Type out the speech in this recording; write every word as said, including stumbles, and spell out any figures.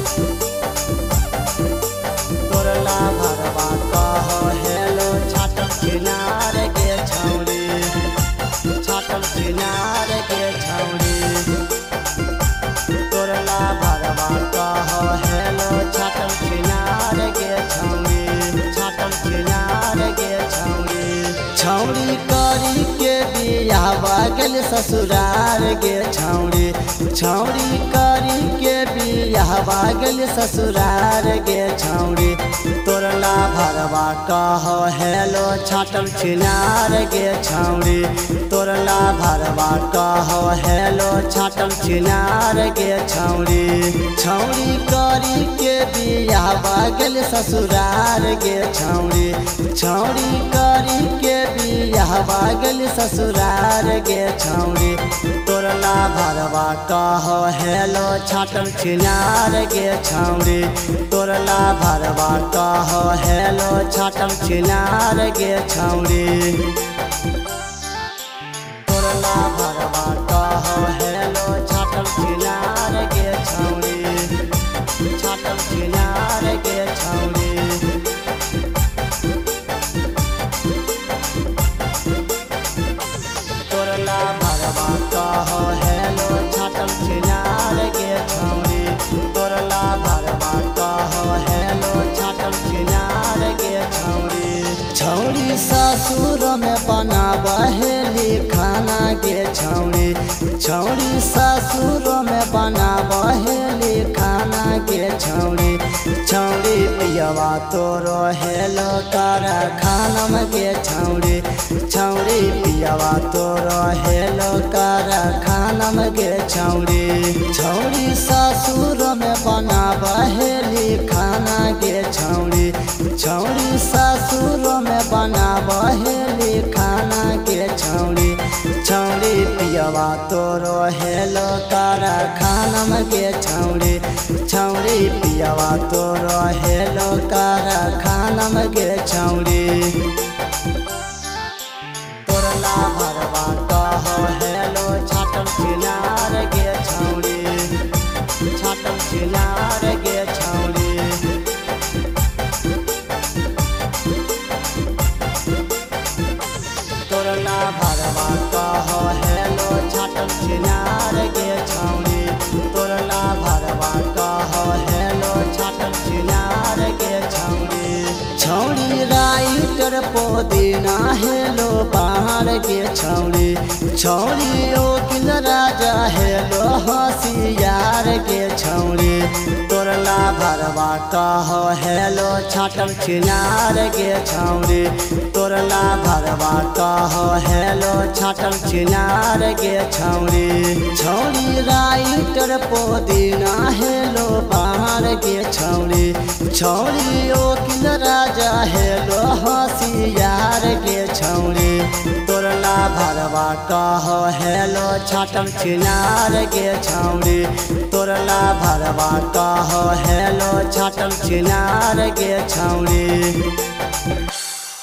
तोरला भरवा कह हेलो छाटल किनार के छौड़ी, छाटल किनार के छौड़ी। तोरला भरवा कह हेलो छाटल किनार के छौड़ी, छाटल किनार के छौड़ी। छौड़ी करी के बियाहवा गेल ससुरार गे छौड़ी, छौड़ी करी के बियाहवा गेल ससुरार गे छौड़ी। तोरला भरवा कह हेलो छाटल छिनार गे छौड़ी, तोरला भरवा कह हेलो छाटल छिनार गे छौड़ी। छौड़ी करी के बियाहवा गेल ससुरार गे छौड़ी, छौड़ी करी के बियाहवा गेल ससुरार गे छौड़ी। तोरला भरवा कह हेलो छाटल छिनार गे छौड़ी, तोरला भरवा कह हेलो छाटल छिनार गे छौड़ी। तोरला भरवा कह हेलो छाटल छिनार गे छौड़ी, छाटल छिनार गे छौड़ी। तोरला भरवा कह हेलो छाटल छिनार गे छौड़ी, तोरला भरवा कह हेलो छाटल छिनार गे छौड़ी। छौड़ी ससुर में बनाबहेली खाना गे छौड़ी, छौड़ी ससुर में बनाबहेली खाना गे छौड़ी। छौड़ी पियवा तोरो हेलो तारा खानम गे छौड़ी, छौड़ी पियवा तोरो हेलो तारा खानम गे छौड़ी। छौड़ी ससुर में बनाबहेली खाना गे छौड़ी, छौड़ी ससुर में बनाबहेली खाना गे छौड़ी। छौड़ी पियवा तोरो हेलो तारा खानम गे छौड़ी, छौड़ी पियवा तोरो हेलो तारा खानम गे छौड़ी। तोरला भरवा कह हेलो छाटल छिनार गे छौड़ी, छाटल छिनार गे छौड़ी। तोरला भरवा कह हेलो छाटल छिनार गे छौड़ी, तोरला भरवा कह हेलो छाटल छिनार गे छौड़ी। छौड़ी राइटर पोदीना हेलो बाहर गे छौड़ी, छौड़ी ओकिल राजा हेलो होशियार गे छौड़ी। तोरला भरवा कह हेलो छाटल छिनार गे छौड़ी, तोरला भरवा कह हेलो छाटल छिनार गे छौड़ी। छौड़ी राइटर पोदीना हेलो बाहर गे छौड़ी, छौड़ी ओकिल राजा हेलो होशियार गे छौड़ी। तोरला भरवा कह हेलो छाटल छिनार गे छौड़ी, तोरला भरवा कह हेलो छाटल छिनार गे छौड़ी।